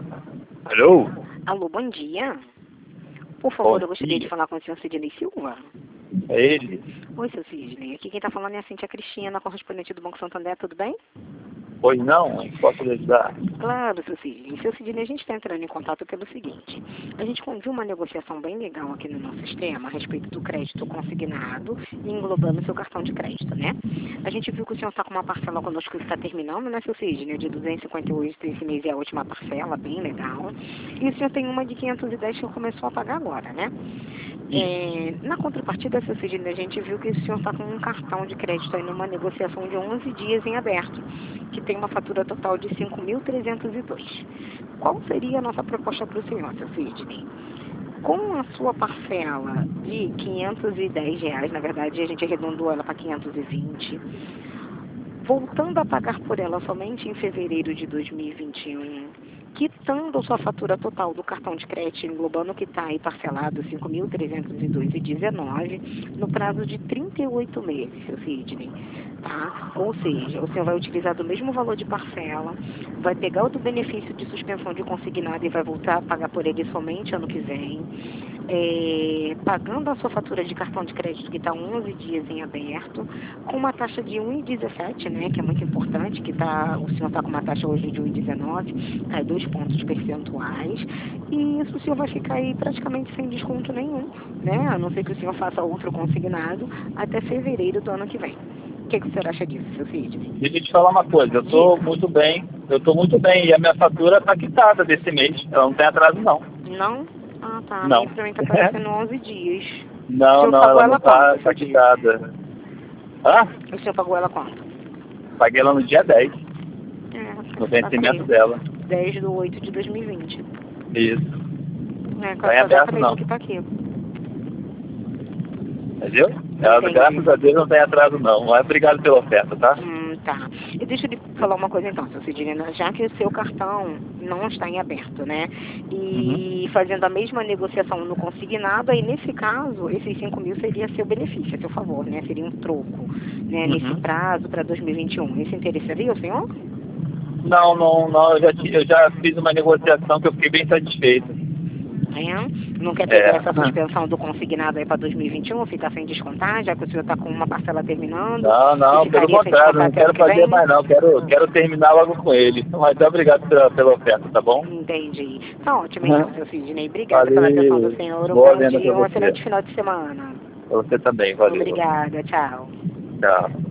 Alô? Alô, bom dia. Por favor, Bom eu gostaria dia. de falar com o senhor Sidney Silva. É ele? Oi, seu Sidney. Aqui quem está falando é a Cíntia Cristina, correspondente do Banco Santander, tudo bem? Pois não, posso lhe ajudar? Claro, seu Sidney. Seu Sidney, a gente está entrando em contato pelo seguinte. A gente viu uma negociação bem legal aqui no nosso sistema a respeito do crédito consignado e englobando seu cartão de crédito, né? A gente viu que o senhor está com uma parcela conosco que está terminando, né, seu Sidney? De 258 esse mês é a última parcela, bem legal. E o senhor tem uma de 510 que começou a pagar agora, né? Na contrapartida, seu Sidney, a gente viu que o senhor está com um cartão de crédito aí numa negociação de 11 dias em aberto, que tem uma fatura total de 5.302. Qual seria a nossa proposta para o senhor, seu Sidney? Com a sua parcela de R$ 510, na verdade a gente arredondou ela para 520, voltando a pagar por ela somente em fevereiro de 2021, quitando a sua fatura total do cartão de crédito, englobando o que está aí parcelado, 5.302,19, no prazo de 38 meses, seu Sidney. Tá? Ou seja, o senhor vai utilizar do mesmo valor de parcela, vai pegar o do benefício de suspensão de consignado e vai voltar a pagar por ele somente ano que vem, pagando a sua fatura de cartão de crédito que está 11 dias em aberto, com uma taxa de 1,17, né, que é muito importante, que o senhor está com uma taxa hoje de 1,19, cai 2 pontos percentuais, e isso o senhor vai ficar aí praticamente sem desconto nenhum, né, a não ser que o senhor faça outro consignado até fevereiro do ano que vem. O que o senhor acha disso, seu Sidney? Deixa eu te falar uma coisa, eu tô muito bem, e a minha fatura tá quitada desse mês, ela não tem atraso não. Não? Ah, tá. Não. Pra mim tá aparecendo 11 dias. O Não, senhor não, pagou ela não ela tá, quanto, tá seu Sidney? quitada. Hã? O senhor pagou ela quanto? Paguei ela no dia 10, no Tá vencimento aqui. dela. 10/8/2020. Isso. Com Tá em essa data aberto mesmo não. que tá aqui. Entendeu? Ela, Entendi. graças a Deus, não tem atraso não. Mas obrigado pela oferta, tá? Tá. E deixa eu lhe falar uma coisa então, seu Sidney, já que o seu cartão não está em aberto, né? E fazendo a mesma negociação no consignado, aí nesse caso, esses 5.000 seria seu benefício, a seu favor, né? Seria um troco, né? Nesse prazo para 2021. Isso interessaria o senhor? Não, eu já fiz uma negociação que eu fiquei bem satisfeito. Não quer pegar essa suspensão do consignado aí para 2021, ficar sem descontar, já que o senhor está com uma parcela terminando? Não, e pelo ficaria sem contrário, descontar não até ano quero que fazer vem? mais não, quero terminar logo com ele. Mas obrigado pela oferta, tá bom? Entendi. Tá ótimo então, seu Sidney. Obrigada pela Valeu. atenção do senhor. Um Boa bom venda dia pra e um você. excelente final de semana. Pra você também, valeu. Obrigada. Tchau. Tchau.